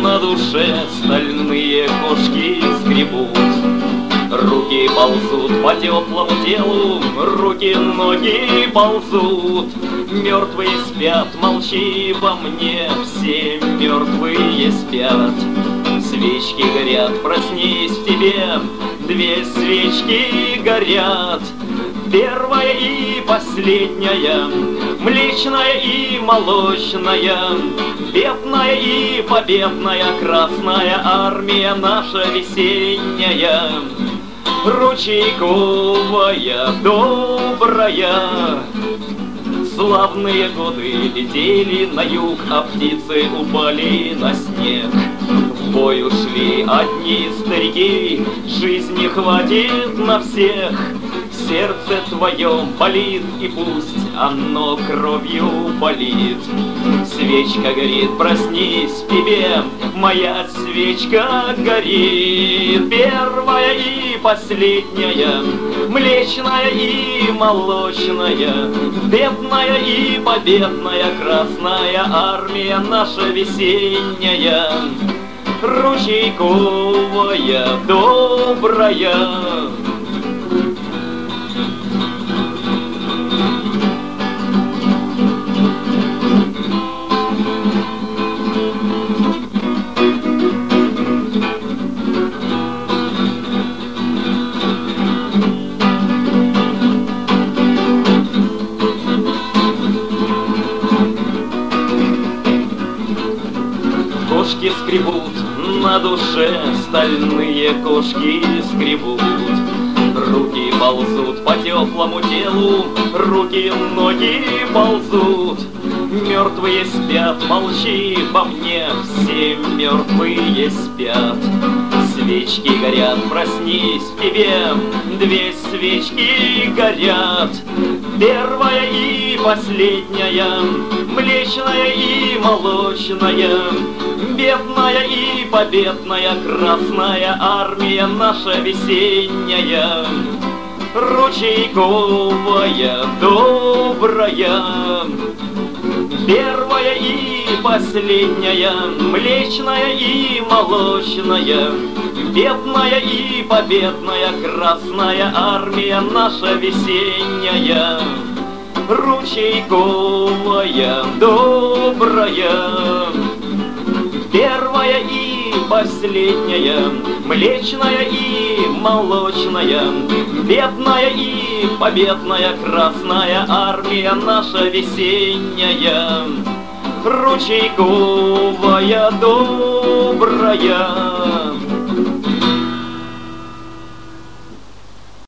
на душе стальные кошки скребут. Руки ползут по теплому телу, руки-ноги ползут. Мертвые спят, молчи во мне, все мертвые спят. Свечки горят, проснись в тебе, две свечки горят. Первая и последняя, млечная и молочная, бедная и победная, Красная Армия наша весенняя. Ручейковая, добрая, славные годы летели на юг, а птицы упали на снег. В бой ушли одни старики, жизни хватит на всех. Сердце твое болит, и пусть оно кровью болит. Свечка горит, проснись в тебе, моя свечка горит. Первая и последняя, млечная и молочная, бедная и победная, Красная Армия наша весенняя. Ручейковая, добрая. Кошки скребут, на душе стальные кошки скребут. Руки ползут по теплому телу, руки-ноги ползут. Мертвые спят, молчи во мне, все мертвые спят. Свечки горят, проснись в тебе, две свечки горят. Первая и последняя, млечная и молочная, бедная и победная, Красная Армия наша весенняя. Ручейковая, добрая, первая и последняя, млечная и молочная, бедная и победная, Красная Армия наша весенняя. Ручейковая, добрая, первая и последняя, млечная и молочная, бедная и победная, Красная Армия наша весенняя. Ручейковая, добрая.